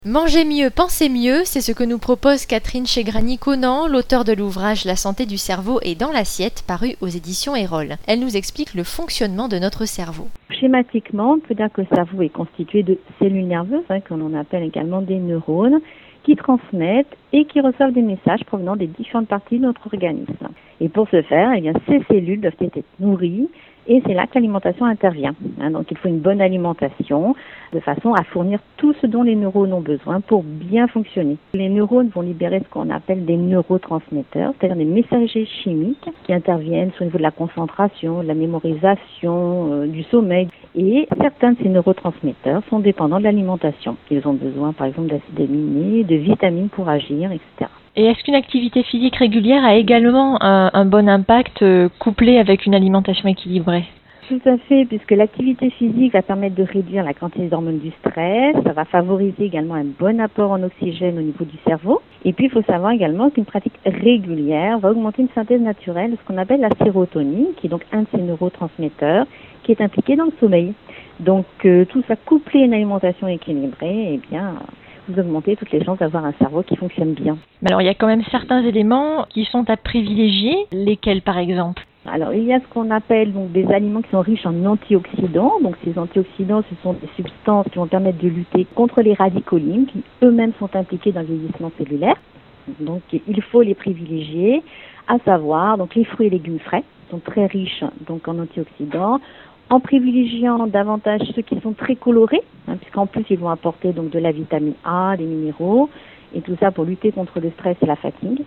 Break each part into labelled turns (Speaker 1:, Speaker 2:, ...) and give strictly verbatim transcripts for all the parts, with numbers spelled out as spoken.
Speaker 1: Manger mieux, penser mieux, c'est ce que nous propose Catherine Chegrani-Conan, l'auteure de l'ouvrage La santé du cerveau est dans l'assiette, paru aux éditions Erol. Elle nous explique le fonctionnement de notre cerveau.
Speaker 2: Schématiquement, on peut dire que le cerveau est constitué de cellules nerveuses, hein, qu'on en appelle également des neurones, qui transmettent et qui reçoivent des messages provenant des différentes parties de notre organisme. Et pour ce faire, eh bien, ces cellules doivent être nourries et c'est là que l'alimentation intervient. Hein, donc il faut une bonne alimentation de façon à fournir tout ce dont les neurones ont besoin pour bien fonctionner. Les neurones vont libérer ce qu'on appelle des neurotransmetteurs, c'est-à-dire des messagers chimiques qui interviennent au niveau de la concentration, de la mémorisation, euh, du sommeil. Et certains de ces neurotransmetteurs sont dépendants de l'alimentation. Ils ont besoin par exemple d'acides aminés, de vitamines pour agir, et cetera.
Speaker 1: Et est-ce qu'une activité physique régulière a également un, un bon impact euh, couplé avec une alimentation équilibrée ?
Speaker 2: Tout à fait, puisque l'activité physique va permettre de réduire la quantité d'hormones du stress, ça va favoriser également un bon apport en oxygène au niveau du cerveau. Et puis, il faut savoir également qu'une pratique régulière va augmenter une synthèse naturelle de ce qu'on appelle la sérotonine, qui est donc un de ces neurotransmetteurs qui est impliqué dans le sommeil. Donc, euh, tout ça couplé à une alimentation équilibrée, eh bien, vous augmentez toutes les chances d'avoir un cerveau qui fonctionne bien.
Speaker 1: Alors, il y a quand même certains éléments qui sont à privilégier. Lesquels, par exemple ?
Speaker 2: Alors, il y a ce qu'on appelle donc des aliments qui sont riches en antioxydants. Donc, ces antioxydants, ce sont des substances qui vont permettre de lutter contre les radicaux libres, qui eux-mêmes sont impliqués dans le vieillissement cellulaire. Donc, il faut les privilégier, à savoir donc les fruits et légumes frais, sont très riches donc en antioxydants, en privilégiant davantage ceux qui sont très colorés, hein, puisqu'en plus ils vont apporter donc de la vitamine A, des minéraux, et tout ça pour lutter contre le stress et la fatigue.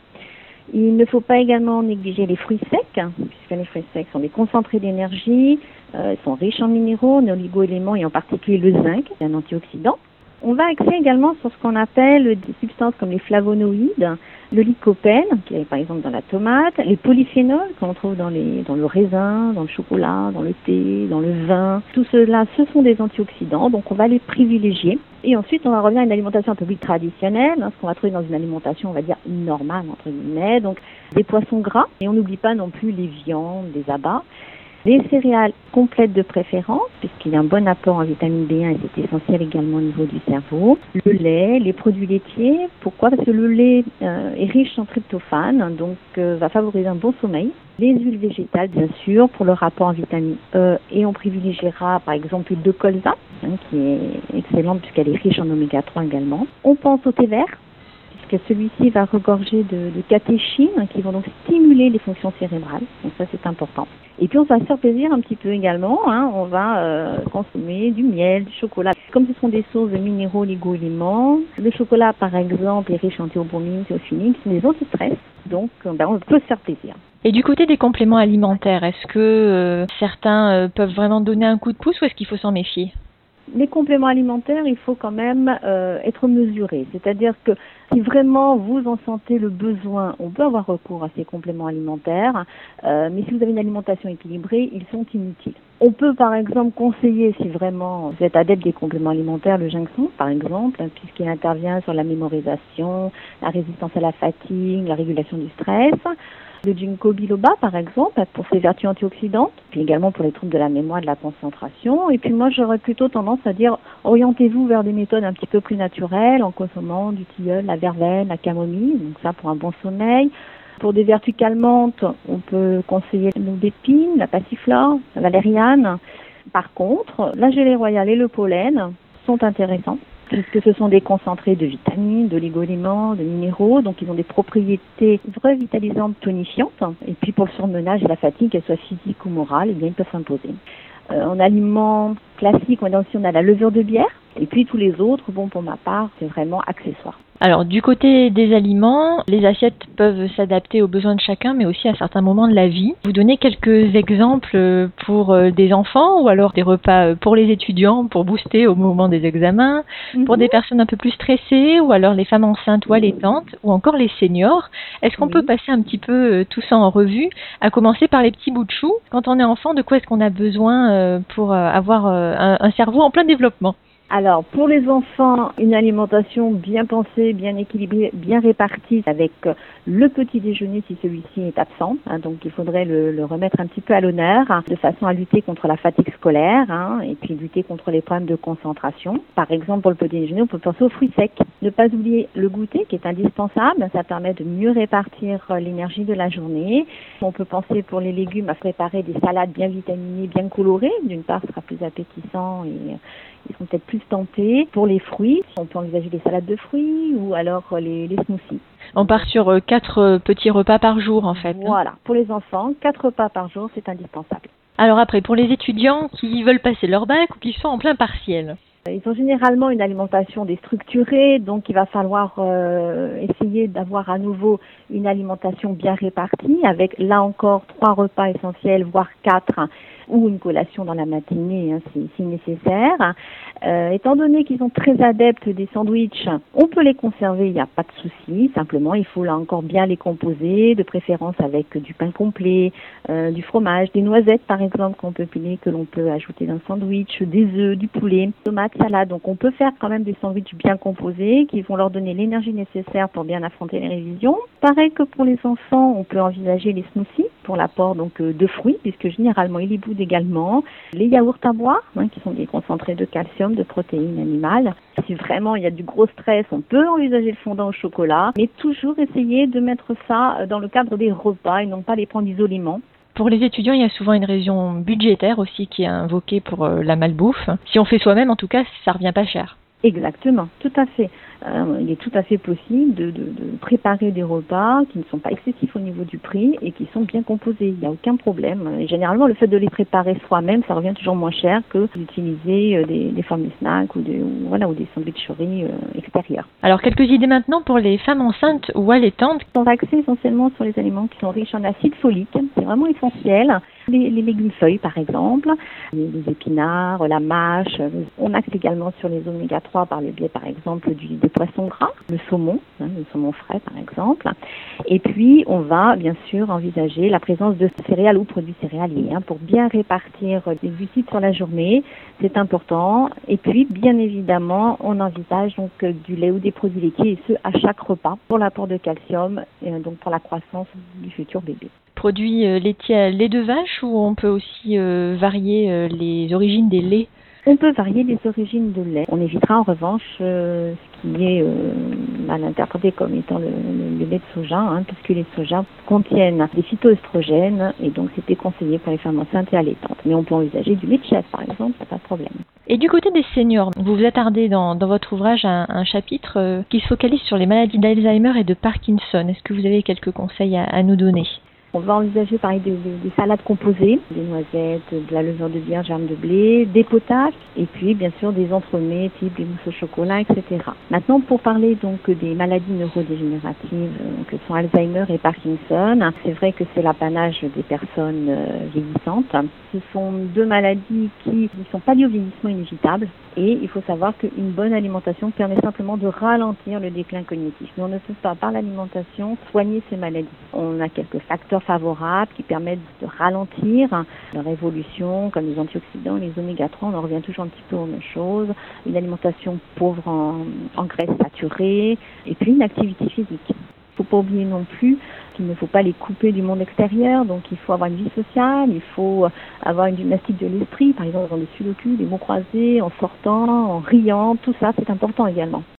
Speaker 2: Il ne faut pas également négliger les fruits secs, hein, puisque les fruits secs sont des concentrés d'énergie, euh, ils sont riches en minéraux, en oligo-éléments et en particulier le zinc, c'est un antioxydant. On va axer également sur ce qu'on appelle des substances comme les flavonoïdes, le lycopène, qui est par exemple dans la tomate, les polyphénols qu'on trouve dans, les, dans le raisin, dans le chocolat, dans le thé, dans le vin. Tout cela, ce sont des antioxydants, donc on va les privilégier. Et ensuite, on va revenir à une alimentation un peu plus traditionnelle, hein, ce qu'on va trouver dans une alimentation, on va dire, normale, entre guillemets. Donc, des poissons gras, et on n'oublie pas non plus les viandes, les abats. Les céréales complètes de préférence, puisqu'il y a un bon apport en vitamine B un et c'est essentiel également au niveau du cerveau. Le lait, les produits laitiers. Pourquoi ? Parce que le lait euh, est riche en tryptophane, donc euh, va favoriser un bon sommeil. Les huiles végétales, bien sûr, pour le rapport en vitamine E, et on privilégiera par exemple l'huile de colza, hein, qui est excellente puisqu'elle est riche en oméga trois également. On pense au thé vert, que celui-ci va regorger de, de catéchines qui vont donc stimuler les fonctions cérébrales. Donc ça, c'est important. Et puis, on va se faire plaisir un petit peu également. Hein. On va euh, consommer du miel, du chocolat. Comme ce sont des sources de minéraux, oligo-éléments, le chocolat, par exemple, est riche en théobromine, théophylline, qui sont des anti-stress. Donc, ben, on peut se faire plaisir.
Speaker 1: Et du côté des compléments alimentaires, est-ce que euh, certains euh, peuvent vraiment donner un coup de pouce ou est-ce qu'il faut s'en méfier ?
Speaker 2: Les compléments alimentaires, il faut quand même euh, être mesuré. C'est-à-dire que si vraiment vous en sentez le besoin, on peut avoir recours à ces compléments alimentaires, euh, mais si vous avez une alimentation équilibrée, ils sont inutiles. On peut par exemple conseiller, si vraiment vous êtes adepte des compléments alimentaires, le ginseng par exemple, hein, puisqu'il intervient sur la mémorisation, la résistance à la fatigue, la régulation du stress. Le ginkgo biloba, par exemple, pour ses vertus antioxydantes, puis également pour les troubles de la mémoire et de la concentration. Et puis moi, j'aurais plutôt tendance à dire, orientez-vous vers des méthodes un petit peu plus naturelles, en consommant du tilleul, la verveine, la camomille, donc ça pour un bon sommeil. Pour des vertus calmantes, on peut conseiller l'eau d'épine, la passiflore, la valériane. Par contre, la gelée royale et le pollen sont intéressants, puisque ce sont des concentrés de vitamines, d'oligo-éléments, de minéraux, donc ils ont des propriétés revitalisantes, tonifiantes. Et puis pour le surmenage et la fatigue, qu'elle soit physique ou morale, eh bien, ils peuvent s'imposer. Euh, en aliments classiques, on a aussi on a la levure de bière, et puis tous les autres, bon pour ma part, c'est vraiment accessoire.
Speaker 1: Alors, du côté des aliments, les assiettes peuvent s'adapter aux besoins de chacun, mais aussi à certains moments de la vie. Vous donnez quelques exemples pour des enfants ou alors des repas pour les étudiants pour booster au moment des examens, mm-hmm. pour des personnes un peu plus stressées ou alors les femmes enceintes ou allaitantes ou encore les seniors. Est-ce qu'on oui. peut passer un petit peu tout ça en revue, à commencer par les petits bouts de chou? Quand on est enfant, de quoi est-ce qu'on a besoin pour avoir un, un cerveau en plein développement?
Speaker 2: Alors, pour les enfants, une alimentation bien pensée, bien équilibrée, bien répartie avec le petit déjeuner si celui-ci est absent. Hein, donc, il faudrait le, le remettre un petit peu à l'honneur hein, de façon à lutter contre la fatigue scolaire hein, et puis lutter contre les problèmes de concentration. Par exemple, pour le petit déjeuner, on peut penser aux fruits secs. Ne pas oublier le goûter qui est indispensable. Ça permet de mieux répartir l'énergie de la journée. On peut penser pour les légumes à préparer des salades bien vitaminées, bien colorées. D'une part, ce sera plus appétissant et ils sont peut-être plus tentés. Pour les fruits, on peut envisager des salades de fruits ou alors les, les smoothies.
Speaker 1: On part sur euh, quatre euh, petits repas par jour en fait.
Speaker 2: Voilà, hein. Pour les enfants, quatre repas par jour, c'est indispensable.
Speaker 1: Alors après, pour les étudiants qui veulent passer leur bac ou qui sont en plein partiel.
Speaker 2: Ils ont généralement une alimentation déstructurée, donc il va falloir euh, essayer d'avoir à nouveau une alimentation bien répartie avec là encore trois repas essentiels, voire quatre, ou une collation dans la matinée hein, si, si nécessaire. Euh, étant donné qu'ils sont très adeptes des sandwichs, on peut les conserver, il n'y a pas de souci. Simplement, il faut là encore bien les composer, de préférence avec du pain complet, euh, du fromage, des noisettes par exemple qu'on peut piler, que l'on peut ajouter dans le sandwich, des œufs, du poulet, tomates, salade. Donc on peut faire quand même des sandwichs bien composés qui vont leur donner l'énergie nécessaire pour bien affronter les révisions. Pareil que pour les enfants, on peut envisager les smoothies pour l'apport donc de fruits, puisque généralement il y boude également. Les yaourts à boire, hein, qui sont des concentrés de calcium, de protéines animales. Si vraiment il y a du gros stress, on peut envisager le fondant au chocolat, mais toujours essayer de mettre ça dans le cadre des repas et non pas les prendre isolément.
Speaker 1: Pour les étudiants, il y a souvent une raison budgétaire aussi qui est invoquée pour euh, la malbouffe. Si on fait soi-même, en tout cas, ça revient pas cher.
Speaker 2: Exactement, tout à fait. Euh, il est tout à fait possible de, de, de préparer des repas qui ne sont pas excessifs au niveau du prix et qui sont bien composés. Il n'y a aucun problème. Et généralement, le fait de les préparer soi-même, ça revient toujours moins cher que d'utiliser des, des formes de snacks ou, de, ou, voilà, ou des sandwicheries euh, extérieures.
Speaker 1: Alors, quelques idées maintenant pour les femmes enceintes ou allaitantes.
Speaker 2: On va axer essentiellement sur les aliments qui sont riches en acide folique. C'est vraiment essentiel. Les, les légumes feuilles, par exemple, les, les épinards, la mâche. On axe également sur les oméga trois par le biais, par exemple, du, des poissons gras, le saumon, hein, le saumon frais, par exemple. Et puis, on va, bien sûr, envisager la présence de céréales ou produits céréaliers hein, pour bien répartir les glucides sur la journée. C'est important. Et puis, bien évidemment, on envisage donc du lait ou des produits laitiers, et ce, à chaque repas, pour l'apport de calcium et donc pour la croissance du futur bébé.
Speaker 1: Produits euh, laitiers à lait de vache ou on peut aussi euh, varier euh, les origines des laits?
Speaker 2: On peut varier les origines de lait. On évitera en revanche euh, ce qui est euh, mal interprété comme étant le, le, le lait de soja, hein, puisque les sojas contiennent des phytoestrogènes et donc c'est déconseillé pour les femmes enceintes et allaitantes. Mais on peut envisager du lait de chèvre par exemple, ça pas de problème.
Speaker 1: Et du côté des seniors, vous vous attardez dans, dans votre ouvrage à un, un chapitre euh, qui se focalise sur les maladies d'Alzheimer et de Parkinson. Est-ce que vous avez quelques conseils à, à nous donner?
Speaker 2: On va envisager pareil des, des, des salades composées, des noisettes, de la levure de bière, germe de blé, des potages et puis bien sûr des entremets type des mousses au chocolat, et cetera. Maintenant pour parler donc des maladies neurodégénératives euh, que sont Alzheimer et Parkinson, c'est vrai que c'est l'apanage des personnes euh, vieillissantes. Ce sont deux maladies qui ne sont pas liées au vieillissement inévitable et il faut savoir qu'une bonne alimentation permet simplement de ralentir le déclin cognitif. Mais on ne peut pas par l'alimentation soigner ces maladies. On a quelques facteurs favorables qui permettent de ralentir leur évolution, comme les antioxydants, les oméga trois, on en revient toujours un petit peu aux mêmes choses, une alimentation pauvre en, en graisses saturées, et puis une activité physique. Il ne faut pas oublier non plus qu'il ne faut pas les couper du monde extérieur, donc il faut avoir une vie sociale, il faut avoir une gymnastique de l'esprit, par exemple dans le sudoku, des mots croisés, en sortant, en riant, tout ça c'est important également.